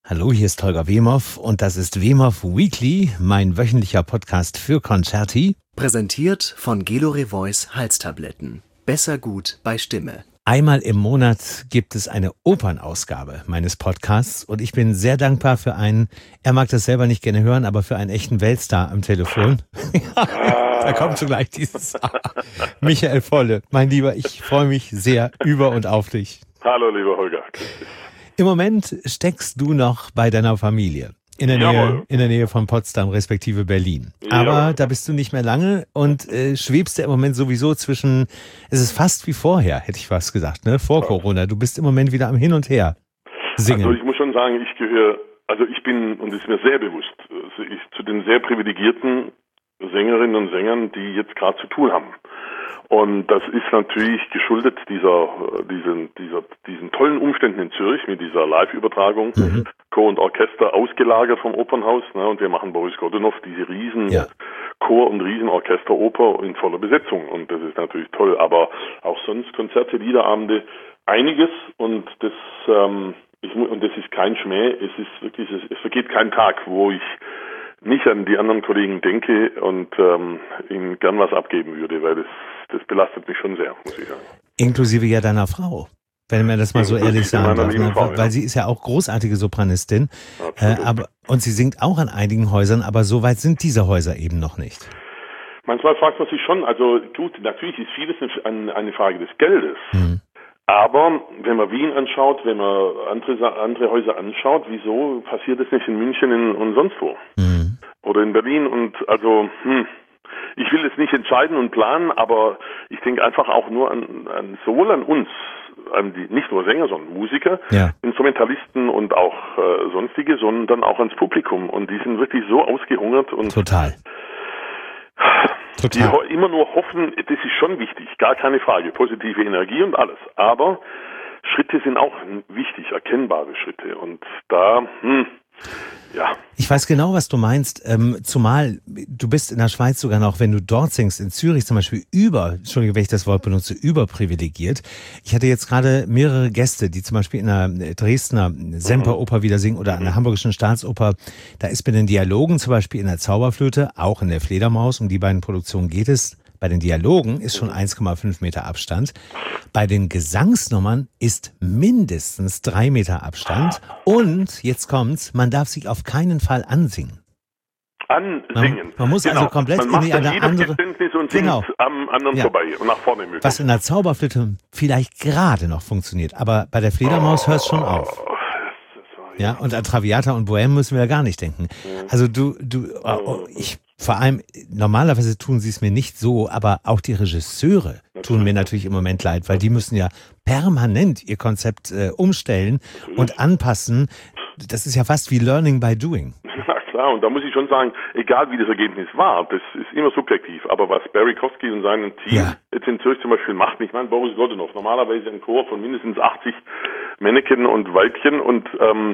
Hallo, hier ist Holger Wemhoff und das ist Wemhoff Weekly, mein wöchentlicher Podcast für Concerti. Präsentiert von Gelore Voice Halstabletten. Besser gut bei Stimme. Einmal im Monat gibt es eine Opernausgabe meines Podcasts und ich bin sehr dankbar für einen, er mag das selber nicht gerne hören, aber für einen echten Weltstar am Telefon. Da kommt schon gleich dieses Michael Volle. Mein Lieber, ich freue mich sehr über und auf dich. Hallo, lieber Holger. Im Moment steckst du noch bei deiner Familie. In der Nähe von Potsdam, respektive Berlin. Aber da bist du nicht mehr lange und schwebst ja im Moment sowieso zwischen, es ist fast wie vorher, hätte ich fast gesagt, ne? Vor Corona. Du bist im Moment wieder am Hin und Her singen. Also ich muss schon sagen, ich bin, und es ist mir sehr bewusst, zu den sehr privilegierten Sängerinnen und Sängern, die jetzt gerade zu tun haben. Und das ist natürlich geschuldet diesen tollen Umständen in Zürich mit dieser Live-Übertragung, Chor und Orchester ausgelagert vom Opernhaus, ne, und wir machen Boris Godunov diese riesen Chor- und Riesenorchesteroper in voller Besetzung, und das ist natürlich toll, aber auch sonst Konzerte, Liederabende, einiges, und das ist kein Schmäh, es vergeht kein Tag, wo ich nicht an die anderen Kollegen denke und ihnen gern was abgeben würde, weil das belastet mich schon sehr, muss ich sagen. Inklusive ja deiner Frau, wenn man das mal so ehrlich sagen darf, ne? Weil sie ist ja auch großartige Sopranistin, und sie singt auch an einigen Häusern, aber so weit sind diese Häuser eben noch nicht. Manchmal fragt man sich schon, also gut, natürlich ist vieles eine Frage des Geldes. Aber wenn man Wien anschaut, wenn man andere Häuser anschaut, wieso passiert das nicht in München und sonst wo? Oder in Berlin? Und also, ich will es nicht entscheiden und planen, aber ich denke einfach auch nur sowohl an uns, nicht nur Sänger, sondern Musiker, Instrumentalisten und auch sonstige, sondern auch ans Publikum. Und die sind wirklich so ausgehungert und Total. Die immer nur hoffen, das ist schon wichtig, gar keine Frage, positive Energie und alles. Aber Schritte sind auch wichtig, erkennbare Schritte. Und da, Ich weiß genau, was du meinst, zumal du bist in der Schweiz sogar noch, wenn du dort singst, in Zürich zum Beispiel Entschuldige, wenn ich das Wort benutze, überprivilegiert. Ich hatte jetzt gerade mehrere Gäste, die zum Beispiel in der Dresdner Semperoper wieder singen oder an der Hamburgischen Staatsoper. Da ist bei den Dialogen zum Beispiel in der Zauberflöte, auch in der Fledermaus, um die beiden Produktionen geht es. Bei den Dialogen ist schon 1,5 Meter Abstand. Bei den Gesangsnummern ist mindestens 3 Meter Abstand. Und, jetzt kommt's, man darf sich auf keinen Fall ansingen. Ansingen. Man muss also komplett in eine andere... Und singt am anderen vorbei und nach vorne möglich. Was in der Zauberflöte vielleicht gerade noch funktioniert. Aber bei der Fledermaus hört es schon auf. Ja, und an Traviata und Bohème müssen wir ja gar nicht denken. Also vor allem, normalerweise tun sie es mir nicht so, aber auch die Regisseure tun mir natürlich im Moment leid, weil die müssen ja permanent ihr Konzept umstellen und anpassen. Das ist ja fast wie Learning by Doing. Na klar, und da muss ich schon sagen, egal wie das Ergebnis war, das ist immer subjektiv, aber was Barry Kosky und sein Team jetzt in Zürich zum Beispiel macht, ich meine Boris Godunov, normalerweise ein Chor von mindestens 80 Männchen und Weibchen und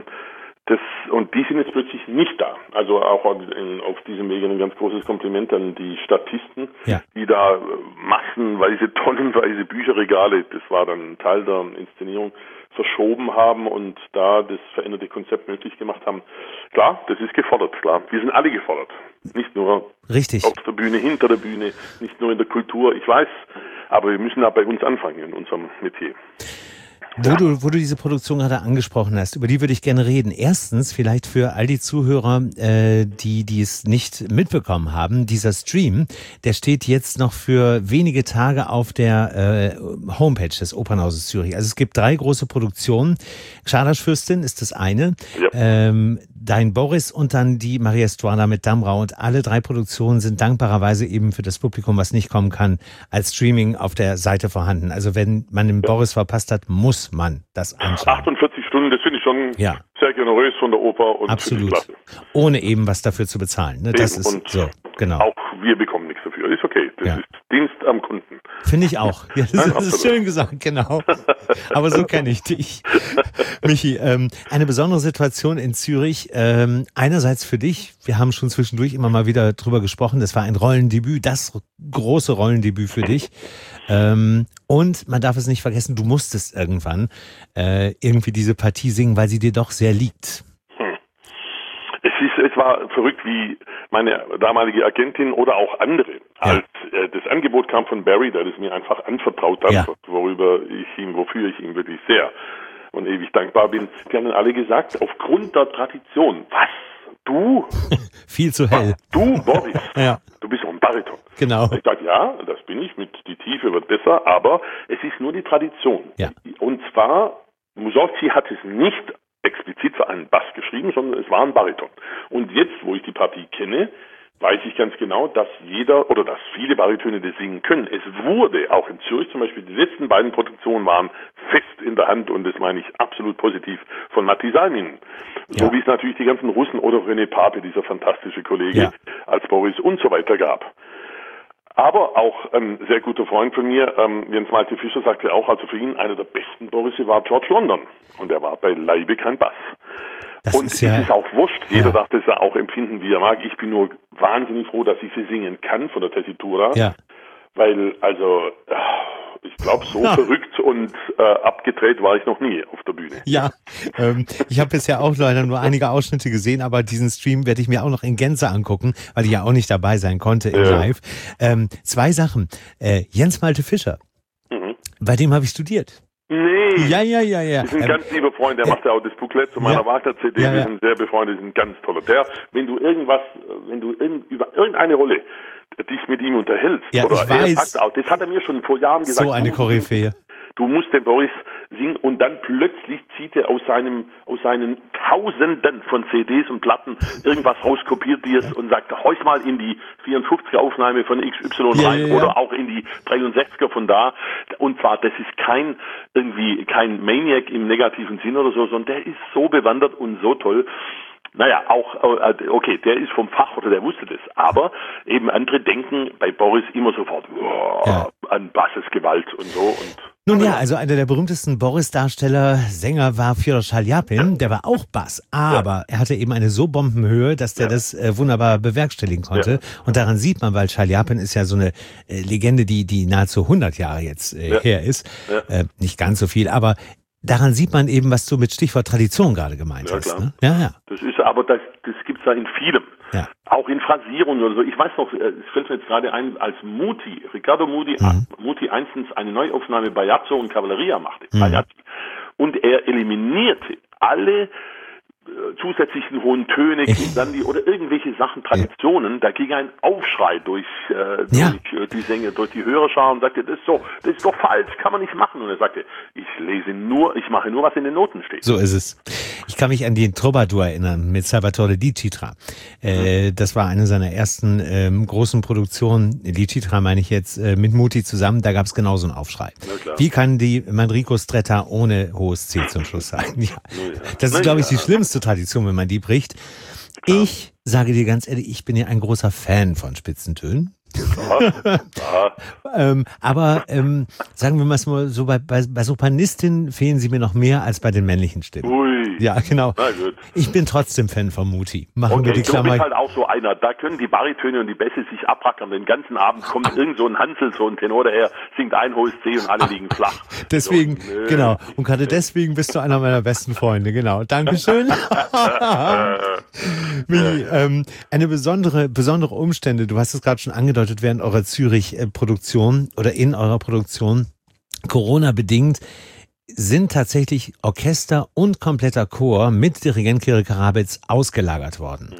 die sind jetzt plötzlich nicht da. Also auch auf diesem Wege ein ganz großes Kompliment an die Statisten, die da massenweise, tonnenweise Bücherregale, das war dann ein Teil der Inszenierung, verschoben haben und da das veränderte Konzept möglich gemacht haben. Klar, das ist gefordert, klar. Wir sind alle gefordert. Nicht nur auf der Bühne, hinter der Bühne, nicht nur in der Kultur, ich weiß, aber wir müssen da bei uns anfangen in unserem Metier. Wo du diese Produktion gerade angesprochen hast, über die würde ich gerne reden. Erstens, vielleicht für all die Zuhörer, die es nicht mitbekommen haben, dieser Stream, der steht jetzt noch für wenige Tage auf der Homepage des Opernhauses Zürich. Also es gibt 3 große Produktionen. Xardas-Fürstin ist das eine, Dein Boris und dann die Maria Stuarda mit Damrau. Und alle 3 Produktionen sind dankbarerweise eben für das Publikum, was nicht kommen kann, als Streaming auf der Seite vorhanden. Also wenn man den Boris verpasst hat, muss man das anschauen. 48 Stunden, das finde ich schon sehr generös von der Oper und absolut. Ohne eben was dafür zu bezahlen. Ne? Das ist und so, genau. Auch wir bekommen nichts dafür. Ist okay. Das ist Dienst am Kunden. Finde ich auch. Ja, das ist schön gesagt, genau. Aber so kenne ich dich. Michi, eine besondere Situation in Zürich. Einerseits für dich, wir haben schon zwischendurch immer mal wieder drüber gesprochen, das war ein Rollendebüt, das große Rollendebüt für dich. Und man darf es nicht vergessen, du musstest irgendwann irgendwie diese Partie singen, weil sie dir doch sehr liegt. Es war verrückt, wie meine damalige Agentin oder auch andere, als das Angebot kam von Barry, der das mir einfach anvertraut hat, wofür ich ihm wirklich sehr und ewig dankbar bin. Die haben dann alle gesagt, aufgrund der Tradition, was? Du? Viel zu hell. Du, Boris, du bist doch ein Bariton. Genau. Ich dachte, ja, das bin ich, die Tiefe wird besser, aber es ist nur die Tradition. Ja. Und zwar, Mussorgsky hat es nicht explizit für einen Bass geschrieben, sondern es war ein Bariton. Und jetzt, wo ich die Partie kenne, weiß ich ganz genau, dass dass viele Baritöne das singen können. Es wurde auch in Zürich zum Beispiel, die letzten beiden Produktionen waren fest in der Hand und das meine ich absolut positiv von Matti Salminen. So wie es natürlich die ganzen Russen oder René Pape, dieser fantastische Kollege, als Boris und so weiter gab. Aber auch ein sehr guter Freund von mir, Jens Malte Fischer, sagte auch, also für ihn einer der besten Borisse war George London. Und er war beileibe kein Bass. Es ist auch wurscht. Jeder darf das ja auch empfinden, wie er mag. Ich bin nur wahnsinnig froh, dass ich sie singen kann von der Tessitura. Ja. Weil, ich glaube, so verrückt und abgedreht war ich noch nie auf der Bühne. Ja, ich habe bisher auch leider nur einige Ausschnitte gesehen, aber diesen Stream werde ich mir auch noch in Gänze angucken, weil ich ja auch nicht dabei sein konnte im Live. 2 Sachen. Jens Malte Fischer, bei dem habe ich studiert. Nee. Ja. Das ist ein ganz lieber Freund, der macht ja auch das Booklet zu meiner Wagner-CD. Wir sind sehr befreundet, ist ein ganz toller. Wenn du über irgendeine Rolle dich mit ihm unterhältst, oder ich weiß. Sagt auch, das hat er mir schon vor Jahren gesagt. So eine Koryphäe. Du musst den Boris singen und dann plötzlich zieht er aus seinen Tausenden von CDs und Platten irgendwas raus, kopiert dir es und sagt, heuch mal in die 54er Aufnahme von XY rein oder auch in die 63er von da. Und zwar, das ist kein Maniac im negativen Sinn oder so, sondern der ist so bewandert und so toll. Naja, okay, der ist vom Fach oder der wusste das, aber eben andere denken bei Boris immer sofort an Bassesgewalt und so. Und nun ja, also einer der berühmtesten Boris-Darsteller, Sänger war Fjodor Schaljapin, der war auch Bass, aber er hatte eben eine so Bombenhöhe, dass der das wunderbar bewerkstelligen konnte. Und daran sieht man, weil Schaljapin ist ja so eine Legende, die nahezu 100 Jahre jetzt her ist, nicht ganz so viel, aber daran sieht man eben, was du mit Stichwort Tradition gerade gemeint hast. Klar. Ne? Ja. Das ist aber das gibt's da in vielem. Ja. Auch in Phrasierungen oder so. Ich weiß noch, es fällt mir jetzt gerade ein, als Riccardo Muti einstens eine Neuaufnahme Bajazzo und Cavalleria machte. Und er eliminierte alle zusätzlichen hohen Töne, oder irgendwelche Sachen, Traditionen, da ging ein Aufschrei durch die Sänger, durch die Hörerschar und sagte, das ist doch falsch, kann man nicht machen. Und er sagte, ich mache nur, was in den Noten steht. So ist es. Ich kann mich an den Troubadour erinnern mit Salvatore Di Citra. Das war eine seiner ersten großen Produktionen, Di Citra meine ich jetzt, mit Muti zusammen, da gab es genauso einen Aufschrei. Wie kann die Manrico Stretta ohne hohes C zum Schluss sein? Ja. Das ist, glaube ich, die schlimmste Tradition, wenn man die bricht. Ich sage dir ganz ehrlich, ich bin ja ein großer Fan von Spitzentönen. Aber sagen wir mal so, bei Sopranistinnen fehlen sie mir noch mehr als bei den männlichen Stimmen. Ui. Ja, genau. Ich bin trotzdem Fan von Muti. Machen wir die Klammer. Du bist halt auch so einer. Da können die Baritöne und die Bässe sich abrackern. Den ganzen Abend kommt irgend so ein Hansel, so ein Tenor daher, singt ein hohes C und alle liegen flach. Deswegen, genau. Und gerade deswegen bist du einer meiner besten Freunde. Genau. Dankeschön. Mili, eine besondere Umstände, du hast es gerade schon angedeutet, während eurer Zürich-Produktion oder in eurer Produktion, Corona-bedingt, sind tatsächlich Orchester und kompletter Chor mit Dirigent Kirill Karabetz ausgelagert worden.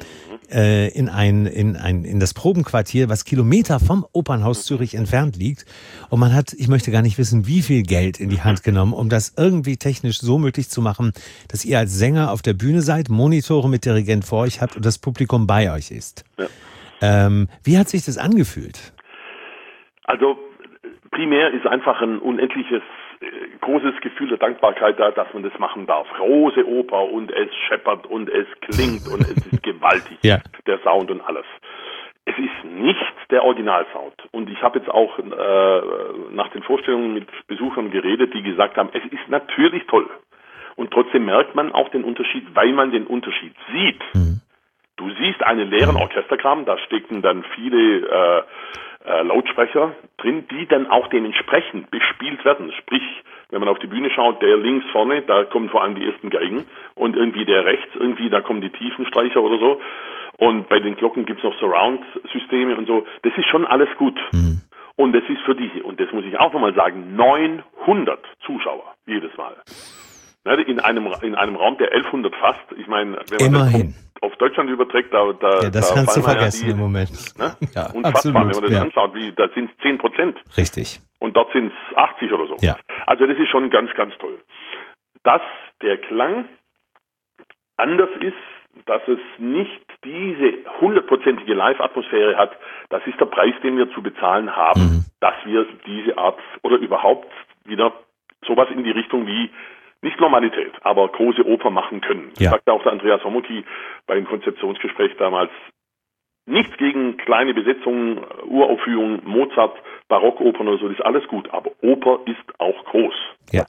In das Probenquartier, was Kilometer vom Opernhaus Zürich entfernt liegt. Und man hat, ich möchte gar nicht wissen, wie viel Geld in die Hand genommen, um das irgendwie technisch so möglich zu machen, dass ihr als Sänger auf der Bühne seid, Monitore mit Dirigent vor euch habt und das Publikum bei euch ist. Ja. Wie hat sich das angefühlt? Also primär ist einfach ein unendliches, großes Gefühl der Dankbarkeit da, dass man das machen darf. Große Oper und es scheppert und es klingt und es ist gewaltig, der Sound und alles. Es ist nicht der Originalsound. Und ich habe jetzt auch nach den Vorstellungen mit Besuchern geredet, die gesagt haben, es ist natürlich toll. Und trotzdem merkt man auch den Unterschied, weil man den Unterschied sieht. Du siehst einen leeren Orchesterkram, da stecken dann viele Lautsprecher drin, die dann auch dementsprechend bespielt werden. Sprich, wenn man auf die Bühne schaut, der links vorne, da kommen vor allem die ersten Geigen und irgendwie der rechts, irgendwie da kommen die Tiefenstreicher oder so. Und bei den Glocken gibt's noch Surround-Systeme und so. Das ist schon alles gut. Mhm. Und das ist für die, und das muss ich auch nochmal sagen, 900 Zuschauer jedes Mal. In einem Raum, der 1100 fasst. Ich meine, wenn man immerhin das auf Deutschland überträgt, das kannst du vergessen im Moment. Ne? Ja, unfassbar, absolut, wenn man das anschaut, da sind es 10%. Richtig. Und dort sind es 80 oder so. Ja. Also das ist schon ganz, ganz toll. Dass der Klang anders ist, dass es nicht diese 100%ige Live-Atmosphäre hat, das ist der Preis, den wir zu bezahlen haben, dass wir diese Art oder überhaupt wieder sowas in die Richtung wie, nicht Normalität, aber große Oper machen können. Das sagte auch der Andreas Homoki beim Konzeptionsgespräch damals. Nichts gegen kleine Besetzungen, Uraufführungen, Mozart, Barockopern oder so, das ist alles gut, aber Oper ist auch groß. Ja.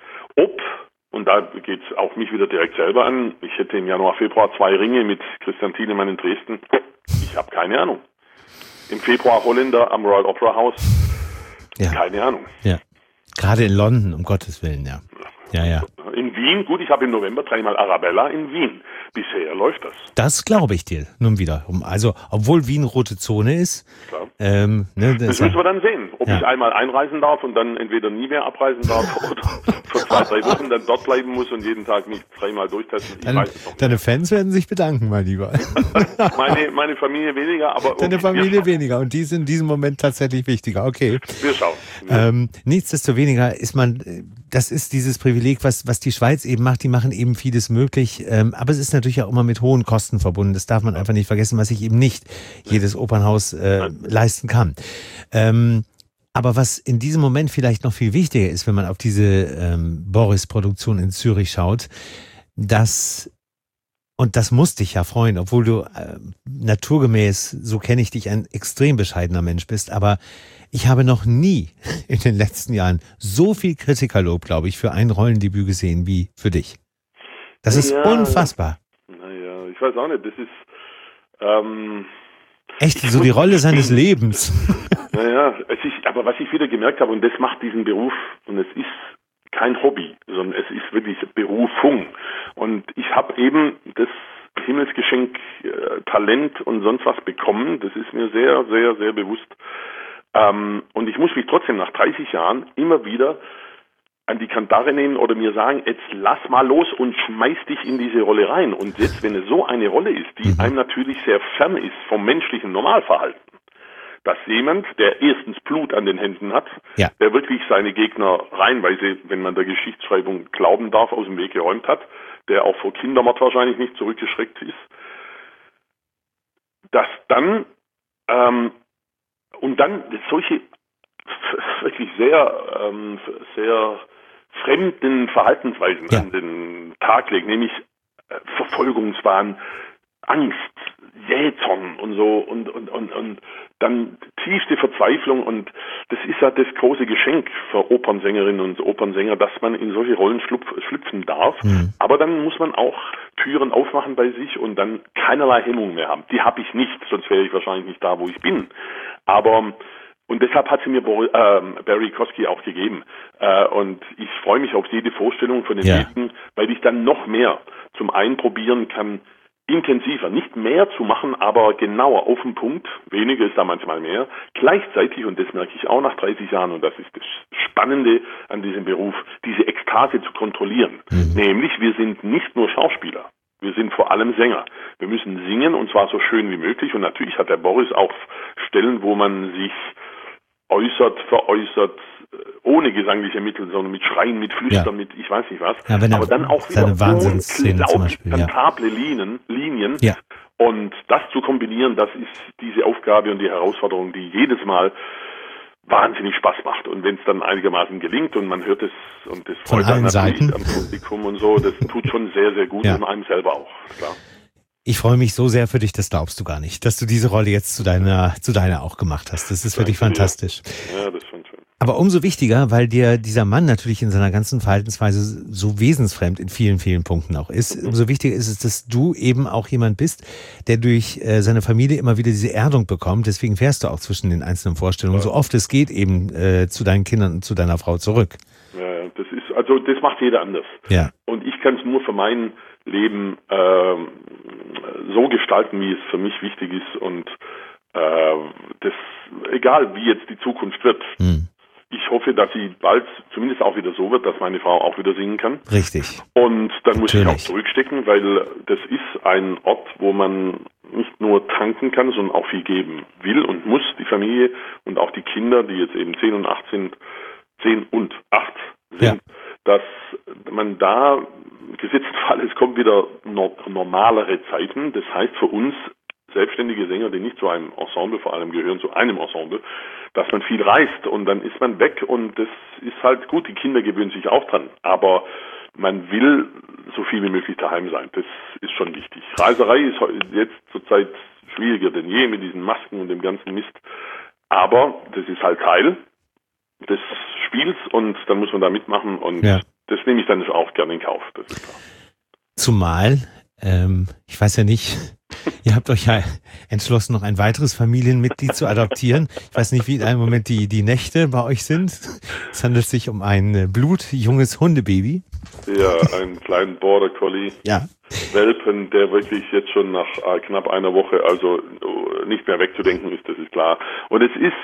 Und da geht's auch mich wieder direkt selber an, ich hätte im Januar, Februar 2 Ringe mit Christian Thielemann in Dresden. Ich habe keine Ahnung. Im Februar Holländer am Royal Opera House. Ja. Keine Ahnung. Ja. Gerade in London, um Gottes Willen, ja. Ja. In Wien, gut, ich habe im November 3-mal Arabella in Wien. Bisher läuft das. Das glaube ich dir nun wiederum. Also, obwohl Wien rote Zone ist. Klar. Das müssen wir dann sehen, ob ich einmal einreisen darf und dann entweder nie mehr abreisen darf oder für 2-3 Wochen dann dort bleiben muss und jeden Tag mich 3-mal durchtesten. Ich weiß es noch nicht. Deine Fans werden sich bedanken, mein Lieber. meine Familie weniger, aber... Deine Familie weniger und die ist in diesem Moment tatsächlich wichtiger. Okay. Wir schauen. Nichtsdestoweniger das ist dieses Privileg, was die Schweiz eben macht. Die machen eben vieles möglich. Aber es ist natürlich auch immer mit hohen Kosten verbunden. Das darf man einfach nicht vergessen, was sich eben nicht jedes Opernhaus leisten kann. Aber was in diesem Moment vielleicht noch viel wichtiger ist, wenn man auf diese Boris-Produktion in Zürich schaut, und das muss dich ja freuen, obwohl du naturgemäß, so kenne ich dich, ein extrem bescheidener Mensch bist, aber ich habe noch nie in den letzten Jahren so viel Kritikerlob, glaube ich, für ein Rollendebüt gesehen wie für dich. Das ist unfassbar. Naja, ich weiß auch nicht, das ist echt so die Rolle seines Lebens. Naja, aber was ich wieder gemerkt habe, und das macht diesen Beruf, und es ist kein Hobby, sondern es ist wirklich Berufung. Und ich habe eben das Himmelsgeschenk Talent und sonst was bekommen. Das ist mir sehr, sehr, sehr bewusst. Und ich muss mich trotzdem nach 30 Jahren immer wieder an die Kandare nehmen oder mir sagen, jetzt lass mal los und schmeiß dich in diese Rolle rein. Und jetzt, wenn es so eine Rolle ist, die einem natürlich sehr fern ist vom menschlichen Normalverhalten, dass jemand, der erstens Blut an den Händen hat, der wirklich seine Gegner reihenweise, wenn man der Geschichtsschreibung glauben darf, aus dem Weg geräumt hat, der auch vor Kindermord wahrscheinlich nicht zurückgeschreckt ist, dass dann und dann solche wirklich sehr, sehr fremden Verhaltensweisen an den Tag legen, nämlich Verfolgungswahn, Angst, Jähzorn und so und dann tiefste Verzweiflung, und das ist ja das große Geschenk für Opernsängerinnen und Opernsänger, dass man in solche Rollen schlüpfen darf, aber dann muss man auch Türen aufmachen bei sich und dann keinerlei Hemmung mehr haben. Die habe ich nicht, sonst wäre ich wahrscheinlich nicht da, wo ich bin. Aber und deshalb hat sie mir Barry Kosky auch gegeben. Und ich freue mich auf jede Vorstellung von den nächsten, weil ich dann noch mehr zum einen probieren kann, intensiver, nicht mehr zu machen, aber genauer auf den Punkt, weniger ist da manchmal mehr, gleichzeitig, und das merke ich auch nach 30 Jahren, und das ist das Spannende an diesem Beruf, diese Ekstase zu kontrollieren. Nämlich, wir sind nicht nur Schauspieler, wir sind vor allem Sänger. Wir müssen singen, und zwar so schön wie möglich, und natürlich hat der Boris auch Stellen, wo man sich veräußert, ohne gesangliche Mittel, sondern mit Schreien, mit Flüstern, mit ich weiß nicht was. Ja, aber dann auch wieder unglaublich kantable Linien. Ja. Und das zu kombinieren, das ist diese Aufgabe und die Herausforderung, die jedes Mal wahnsinnig Spaß macht. Und wenn es dann einigermaßen gelingt und man hört es, und das freut dann natürlich am Publikum und so, das tut schon sehr, sehr gut und einem selber auch, klar. Ich freue mich so sehr für dich, das glaubst du gar nicht, dass du diese Rolle jetzt zu deiner auch gemacht hast. Das ist wirklich fantastisch. Ja, das ist schon schön. Aber umso wichtiger, weil dir dieser Mann natürlich in seiner ganzen Verhaltensweise so wesensfremd in vielen, vielen Punkten auch ist. Umso wichtiger ist es, dass du eben auch jemand bist, der durch seine Familie immer wieder diese Erdung bekommt. Deswegen fährst du auch zwischen den einzelnen Vorstellungen, so oft es geht, eben zu deinen Kindern und zu deiner Frau zurück. Ja, das macht jeder anders. Ja. Und ich kann es nur für mein Leben so gestalten, wie es für mich wichtig ist. Und egal wie jetzt die Zukunft wird. Ich hoffe, dass sie bald zumindest auch wieder so wird, dass meine Frau auch wieder singen kann. Richtig. Und dann muss ich auch zurückstecken, weil das ist ein Ort, wo man nicht nur tanken kann, sondern auch viel geben will und muss, die Familie und auch die Kinder, die jetzt eben 10 und 8 sind, dass man da, gesetzt Fall, es kommt wieder normalere Zeiten. Das heißt für uns, selbstständige Sänger, die nicht zu einem Ensemble vor allem gehören, zu einem Ensemble, dass man viel reist und dann ist man weg und das ist halt gut, die Kinder gewöhnen sich auch dran, aber man will so viel wie möglich daheim sein, das ist schon wichtig. Reiserei ist jetzt zurzeit schwieriger denn je mit diesen Masken und dem ganzen Mist, aber das ist halt Teil des Spiels und dann muss man da mitmachen und das nehme ich dann auch gerne in Kauf, das ist klar. Zumal, ich weiß ja nicht, ihr habt euch ja entschlossen, noch ein weiteres Familienmitglied zu adoptieren. Ich weiß nicht, wie in einem Moment die Nächte bei euch sind. Es handelt sich um ein blutjunges Hundebaby. Ja, einen kleinen Border Collie. Ja. Welpen, der wirklich jetzt schon nach knapp einer Woche also nicht mehr wegzudenken ist, das ist klar. Und es ist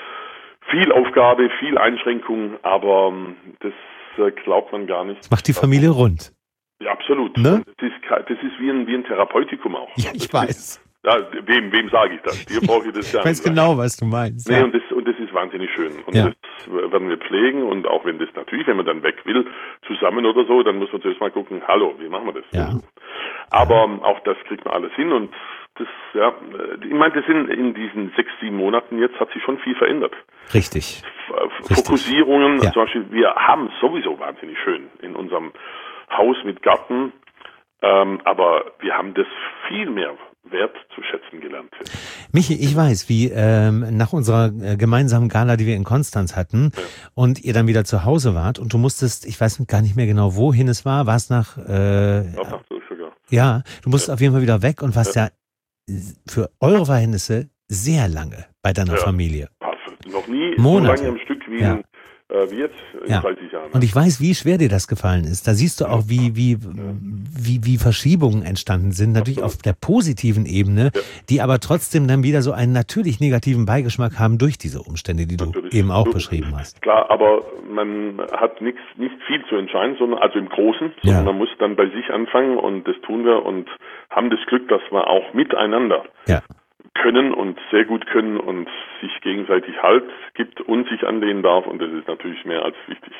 viel Aufgabe, viel Einschränkung, aber das glaubt man gar nicht. Das macht die Familie rund. Ja, absolut. Ne? Das ist wie ein Therapeutikum auch. Ja, ich weiß. Wem sage ich das? Dir brauche ich das ja. Ich weiß genau, was du meinst. Nee, und das ist wahnsinnig schön. Und das werden wir pflegen und auch wenn das natürlich, wenn man dann weg will, zusammen oder so, dann muss man zuerst mal gucken, hallo, wie machen wir das? Ja. Aber auch das kriegt man alles hin und das, ich meine, das sind in diesen 6, 7 Monaten jetzt hat sich schon viel verändert. Richtig. Fokussierungen, zum Beispiel, wir haben sowieso wahnsinnig schön in unserem Haus mit Garten, aber wir haben das viel mehr wert zu schätzen gelernt. Michi, ich weiß, wie nach unserer gemeinsamen Gala, die wir in Konstanz hatten und ihr dann wieder zu Hause wart und du musstest, ich weiß gar nicht mehr genau, wohin es war es nach sogar. Ja, du musstest auf jeden Fall wieder weg und warst ja für eure Verhältnisse sehr lange bei deiner Familie. Noch nie Monate. So lange am Stück wie jetzt in 30 Jahren. Und ich weiß, wie schwer dir das gefallen ist. Da siehst du auch, wie Verschiebungen entstanden sind, natürlich auf der positiven Ebene, die aber trotzdem dann wieder so einen natürlich negativen Beigeschmack haben durch diese Umstände, die du eben auch beschrieben hast. Klar, aber man hat nicht viel zu entscheiden, sondern also im Großen, sondern man muss dann bei sich anfangen und das tun wir und haben das Glück, dass wir auch miteinander können und sehr gut können und sich gegenseitig Halt gibt und sich anlehnen darf und das ist natürlich mehr als wichtig.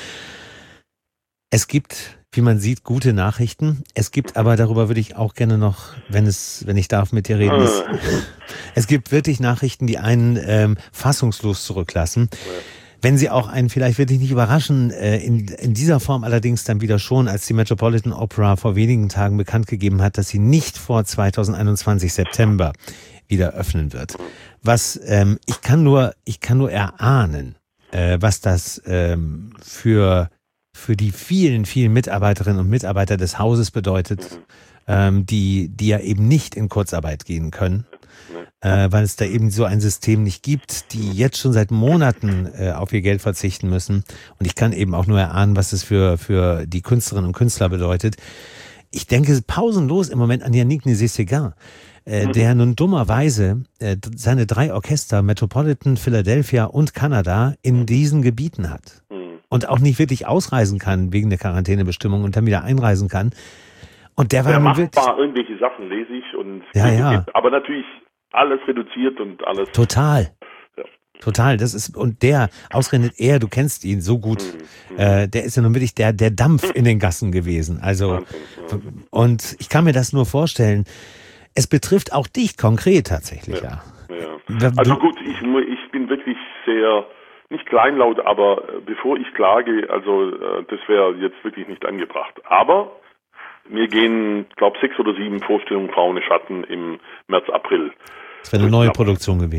Es gibt, wie man sieht, gute Nachrichten. Es gibt aber, darüber würde ich auch gerne noch, wenn ich darf, mit dir reden. Es gibt wirklich Nachrichten, die einen fassungslos zurücklassen. Wenn sie auch einen vielleicht wirklich nicht überraschen, in dieser Form allerdings dann wieder schon, als die Metropolitan Opera vor wenigen Tagen bekannt gegeben hat, dass sie nicht vor 2021 September wieder öffnen wird. Was ich kann nur erahnen, was das für die vielen, vielen Mitarbeiterinnen und Mitarbeiter des Hauses bedeutet, die ja eben nicht in Kurzarbeit gehen können, weil es da eben so ein System nicht gibt, die jetzt schon seit Monaten auf ihr Geld verzichten müssen. Und ich kann eben auch nur erahnen, was es für die Künstlerinnen und Künstler bedeutet. Ich denke pausenlos im Moment an Yannick Nézet-Séguin, der nun dummerweise seine 3 Orchester, Metropolitan, Philadelphia und Kanada, in diesen Gebieten hat. Und auch nicht wirklich ausreisen kann wegen der Quarantänebestimmung und dann wieder einreisen kann. Und der war macht wirklich irgendwelche Sachen, lese ich. Und aber natürlich alles reduziert und alles. Total. Total, das ist, und der, ausgerechnet du kennst ihn so gut, der ist ja nun wirklich der Dampf in den Gassen gewesen. Also, und ich kann mir das nur vorstellen, es betrifft auch dich konkret tatsächlich, Also gut, ich bin wirklich sehr, nicht kleinlaut, aber bevor ich klage, also das wäre jetzt wirklich nicht angebracht. Aber mir gehen, glaube 6 oder 7 Vorstellungen Frauen Schatten im März, April. Das wäre eine neue Produktion gewesen.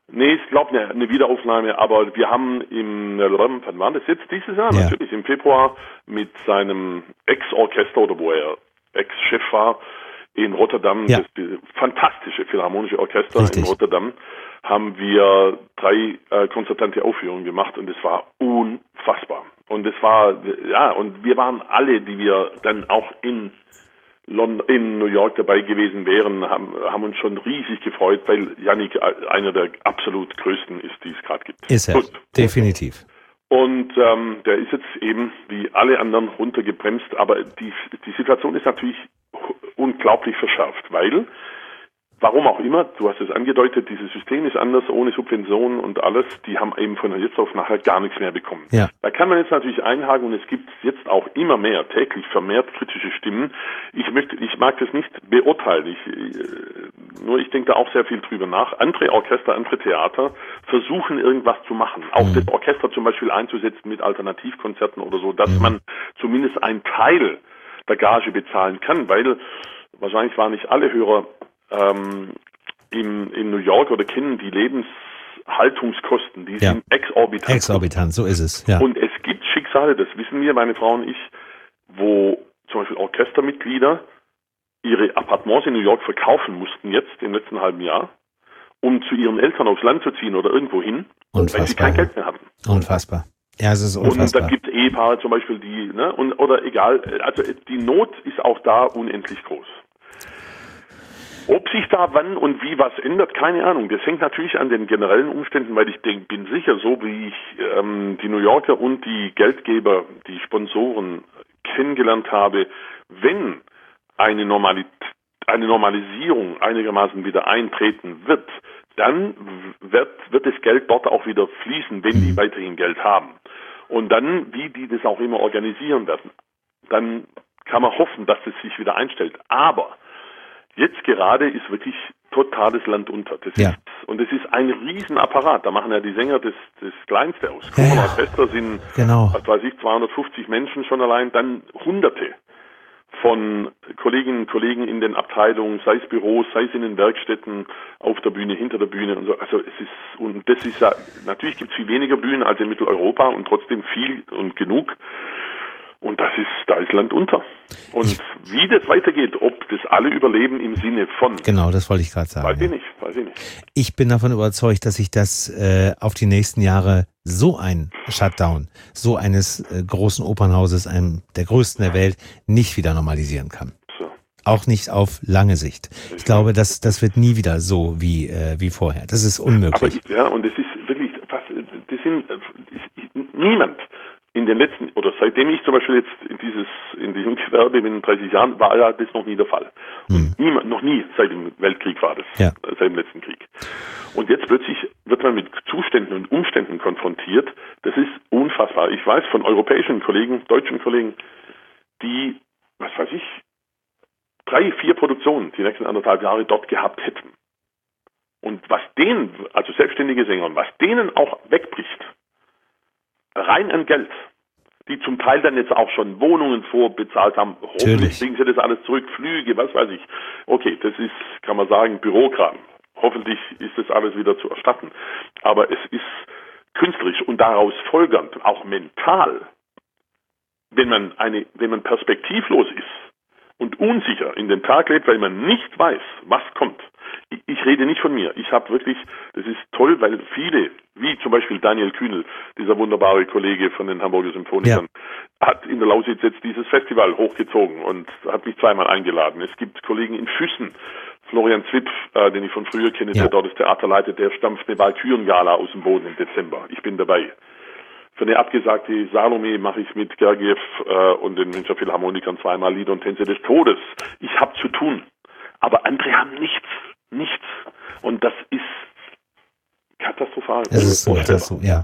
Nee, ich glaube eine Wiederaufnahme, aber wir haben wann war das jetzt? Dieses Jahr? Ja. Natürlich, im Februar mit seinem Ex-Orchester oder wo er Ex-Chef war in Rotterdam, das fantastische Philharmonische Orchester in Rotterdam, haben wir 3 konzertante Aufführungen gemacht und es war unfassbar. Und es war, und wir waren alle, die wir dann auch in New York dabei gewesen wären, haben uns schon riesig gefreut, weil Yannick einer der absolut größten ist, die es gerade gibt. Ist er, definitiv. Und der ist jetzt eben wie alle anderen runtergebremst, aber die Situation ist natürlich unglaublich verschärft, weil, warum auch immer, du hast es angedeutet, dieses System ist anders, ohne Subventionen und alles, die haben eben von jetzt auf nachher gar nichts mehr bekommen. Ja. Da kann man jetzt natürlich einhaken und es gibt jetzt auch immer mehr, täglich vermehrt kritische Stimmen. Ich mag das nicht beurteilen, nur ich denke da auch sehr viel drüber nach. Andere Orchester, andere Theater versuchen irgendwas zu machen, auch das Orchester zum Beispiel einzusetzen mit Alternativkonzerten oder so, dass man zumindest einen Teil der Gage bezahlen kann, weil wahrscheinlich waren nicht alle Hörer in New York oder kennen die Lebenshaltungskosten, die sind exorbitant. Exorbitant, so ist es. Ja. Und es gibt Schicksale, das wissen wir, meine Frau und ich, wo zum Beispiel Orchestermitglieder ihre Appartements in New York verkaufen mussten jetzt im letzten halben Jahr, um zu ihren Eltern aufs Land zu ziehen oder irgendwo hin, weil sie kein Geld mehr hatten. Unfassbar. Ja, es ist unfassbar. Und da gibt es Ehepaare zum Beispiel, die, oder egal, also die Not ist auch da unendlich groß. Ob sich da wann und wie was ändert, keine Ahnung. Das hängt natürlich an den generellen Umständen, weil ich bin sicher, so wie ich die New Yorker und die Geldgeber, die Sponsoren kennengelernt habe, wenn eine Normalisierung einigermaßen wieder eintreten wird, dann wird das Geld dort auch wieder fließen, wenn die weiterhin Geld haben. Und dann, wie die das auch immer organisieren werden, dann kann man hoffen, dass es sich wieder einstellt. Aber jetzt gerade ist wirklich totales Land unter. Das ist ein Riesenapparat. Da machen ja die Sänger das Kleinste aus. Orchester sind, was weiß ich, 250 Menschen schon allein, dann Hunderte von Kolleginnen und Kollegen in den Abteilungen, sei es Büros, sei es in den Werkstätten, auf der Bühne, hinter der Bühne und so. Also natürlich gibt es viel weniger Bühnen als in Mitteleuropa und trotzdem viel und genug. Und da ist Land unter. Und wie das weitergeht, ob das alle überleben im Sinne von. Genau, das wollte ich gerade sagen. Weiß ich nicht. Ich bin davon überzeugt, dass sich das auf die nächsten Jahre so ein Shutdown, so eines großen Opernhauses, einem der größten der Welt, nicht wieder normalisieren kann. So. Auch nicht auf lange Sicht. Ich glaube, das wird nie wieder so wie vorher. Das ist unmöglich. Aber und es ist wirklich, niemand in den letzten, oder seitdem ich zum Beispiel jetzt in diesem Gewerbe in 30 Jahren, war ja das noch nie der Fall. Noch nie seit dem Weltkrieg war das, seit dem letzten Krieg. Und jetzt plötzlich wird man mit Zuständen und Umständen konfrontiert. Das ist unfassbar. Ich weiß von europäischen Kollegen, deutschen Kollegen, die, 3, 4 Produktionen die nächsten 1,5 Jahre dort gehabt hätten. Und was denen, also selbstständige Sänger, was denen auch wegbricht, rein an Geld, die zum Teil dann jetzt auch schon Wohnungen vorbezahlt haben, hoffentlich kriegen sie das alles zurück, Flüge, was weiß ich. Okay, das ist, kann man sagen, Bürokram. Hoffentlich ist das alles wieder zu erstatten. Aber es ist künstlerisch und daraus folgernd, auch mental, wenn man perspektivlos ist und unsicher in den Tag lebt, weil man nicht weiß, was kommt. Ich rede nicht von mir. Ich habe wirklich, das ist toll, weil viele, wie zum Beispiel Daniel Kühnel, dieser wunderbare Kollege von den Hamburger Symphonikern, hat in der Lausitz jetzt dieses Festival hochgezogen und hat mich zweimal eingeladen. Es gibt Kollegen in Füssen, Florian Zwipf, den ich von früher kenne, der dort das Theater leitet, der stampft eine Walkürengala aus dem Boden im Dezember. Ich bin dabei. Für eine abgesagte Salome mache ich mit Gergiev und den Münchner Philharmonikern zweimal Lieder und Tänze des Todes. Ich habe zu tun. Aber andere haben nichts. Und das ist katastrophal. Es ist so, ja.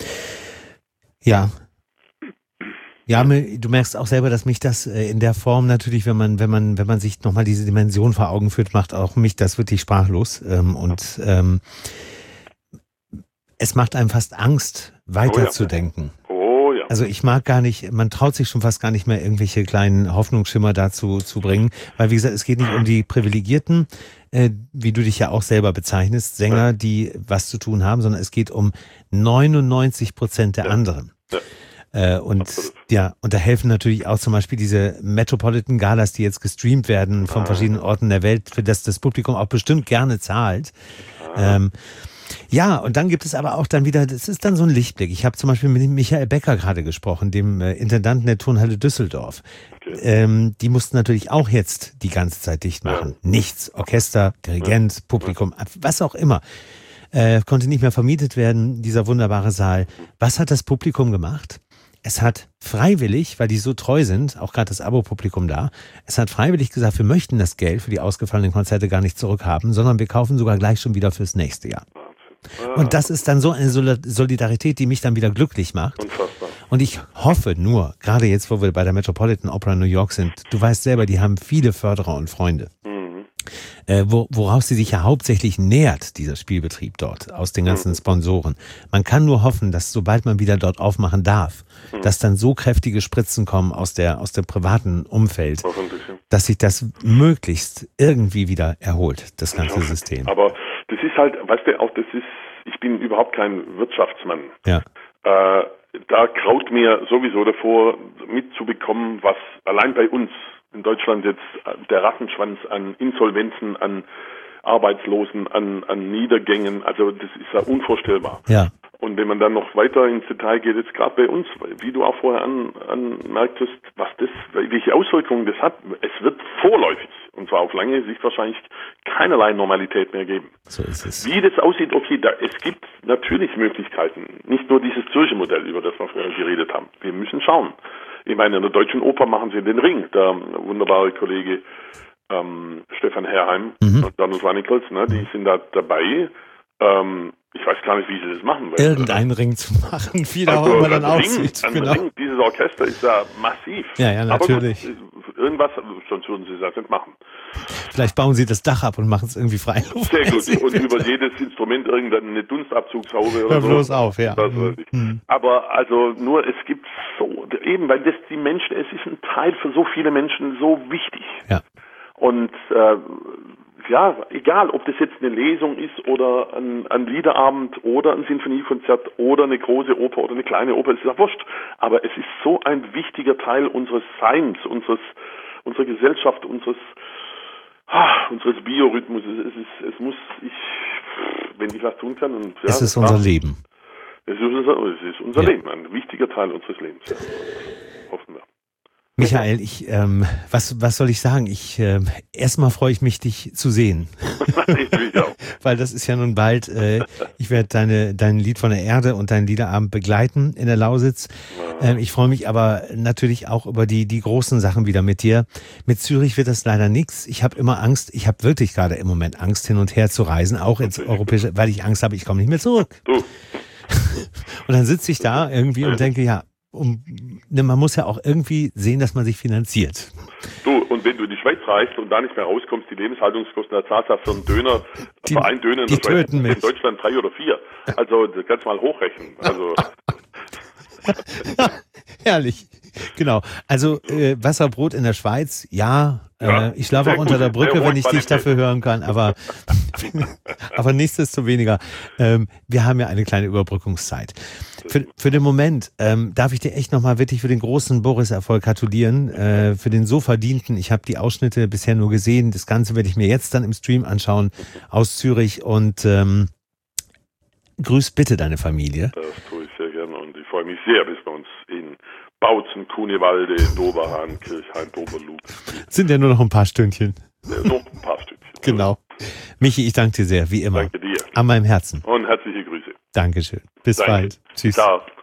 Ja, du merkst auch selber, dass mich das in der Form natürlich, wenn man sich nochmal diese Dimension vor Augen führt, macht auch mich das wirklich sprachlos. Es macht einem fast Angst, weiterzudenken. Oh ja. Also ich mag gar nicht, man traut sich schon fast gar nicht mehr, irgendwelche kleinen Hoffnungsschimmer dazu zu bringen, weil wie gesagt, es geht nicht um die Privilegierten, wie du dich ja auch selber bezeichnest, Sänger, die was zu tun haben, sondern es geht um 99% der anderen. Und da helfen natürlich auch zum Beispiel diese Metropolitan Galas, die jetzt gestreamt werden von verschiedenen Orten der Welt, für das Publikum auch bestimmt gerne zahlt. Ja, und dann gibt es aber auch dann wieder, das ist dann so ein Lichtblick. Ich habe zum Beispiel mit Michael Becker gerade gesprochen, dem Intendanten der Turnhalle Düsseldorf. Okay. Die mussten natürlich auch jetzt die ganze Zeit dicht machen. Nichts, Orchester, Dirigent, Publikum, was auch immer. Konnte nicht mehr vermietet werden, dieser wunderbare Saal. Was hat das Publikum gemacht? Es hat freiwillig, weil die so treu sind, auch gerade das Abo-Publikum da, es hat freiwillig gesagt, wir möchten das Geld für die ausgefallenen Konzerte gar nicht zurückhaben, sondern wir kaufen sogar gleich schon wieder fürs nächste Jahr. Und das ist dann so eine Solidarität, die mich dann wieder glücklich macht. Unfassbar. Und ich hoffe nur, gerade jetzt, wo wir bei der Metropolitan Opera New York sind, du weißt selber, die haben viele Förderer und Freunde. Woraus sie sich ja hauptsächlich nährt, dieser Spielbetrieb dort, aus den ganzen Sponsoren. Man kann nur hoffen, dass sobald man wieder dort aufmachen darf, dass dann so kräftige Spritzen kommen aus dem privaten Umfeld, dass sich das möglichst irgendwie wieder erholt, das ganze System. Aber das ist halt, weißt du, auch ich bin überhaupt kein Wirtschaftsmann. Ja. Da graut mir sowieso davor, mitzubekommen, was allein bei uns in Deutschland jetzt der Rattenschwanz an Insolvenzen, an Arbeitslosen, an Niedergängen, also das ist ja unvorstellbar. Ja. Und wenn man dann noch weiter ins Detail geht, jetzt gerade bei uns, wie du auch vorher anmerktest, welche Auswirkungen das hat, es wird vorläufig, und zwar auf lange Sicht wahrscheinlich, keinerlei Normalität mehr geben. So ist es. Wie das aussieht, okay, es gibt natürlich Möglichkeiten, nicht nur dieses Zürcher Modell, über das wir vorher geredet haben. Wir müssen schauen. Ich meine, in der Deutschen Oper machen sie den Ring, der wunderbare Kollege Stefan Herrheim und Donald Wanicholz, ne, die sind da dabei. Ich weiß gar nicht, wie sie das machen. Irgendeinen Ring zu machen, wie der auch immer dann aussieht. Genau. Ring, dieses Orchester ist ja massiv. Ja, natürlich. Aber gut, irgendwas, sonst würden sie das nicht machen. Vielleicht bauen sie das Dach ab und machen es irgendwie frei. Sehr gut. Und über jedes Instrument irgendeine Dunstabzugshaube oder Hör so. bloß auf, ja. Das weiß ich. Aber also nur, es gibt so, eben, weil es ist ein Teil für so viele Menschen so wichtig. Ja. Und egal, ob das jetzt eine Lesung ist oder ein Liederabend oder ein Sinfoniekonzert oder eine große Oper oder eine kleine Oper, es ist ja wurscht. Aber es ist so ein wichtiger Teil unseres Seins, unserer Gesellschaft, unseres Biorhythmus. Wenn ich was tun kann. Und, es ist unser Leben. Es ist unser Leben, ein wichtiger Teil unseres Lebens. Ja. Hoffen wir. Michael, was soll ich sagen? Erstmal freue ich mich, dich zu sehen. Ich auch. Weil das ist ja nun bald, ich werde dein Lied von der Erde und deinen Liederabend begleiten in der Lausitz. Ich freue mich aber natürlich auch über die großen Sachen wieder mit dir. Mit Zürich wird das leider nichts. Ich habe immer Angst, ich habe wirklich gerade im Moment Angst, hin und her zu reisen, auch ins Europäische, weil ich Angst habe, ich komme nicht mehr zurück. Du. Und dann sitze ich da irgendwie und denke, man muss ja auch irgendwie sehen, dass man sich finanziert. Du, und wenn du in die Schweiz reist und da nicht mehr rauskommst, die Lebenshaltungskosten der Zahlst für einen Döner, für einen Döner in der Schweiz, in Deutschland 3 oder 4. Also, das kannst du mal hochrechnen. Also. Herrlich. Genau. Also, Wasserbrot in der Schweiz, ich schlafe auch unter der Brücke, wenn ich dich dafür hören kann, aber nichtsdestoweniger, wir haben ja eine kleine Überbrückungszeit. Für den Moment darf ich dir echt nochmal wirklich für den großen Boris-Erfolg gratulieren, für den so verdienten. Ich habe die Ausschnitte bisher nur gesehen, das Ganze werde ich mir jetzt dann im Stream anschauen aus Zürich und grüß bitte deine Familie. Das tue ich sehr gerne und ich freue mich sehr, bis wir uns in Bautzen, Kunewalde, Doberhahn, Kirchhain, Doberlug. Sind ja nur noch ein paar Stündchen. Noch ein paar Stündchen. Genau. Michi, ich danke dir sehr, wie immer. Danke dir. An meinem Herzen. Und herzliche Grüße. Dankeschön. Bis bald. Tschüss. Ciao.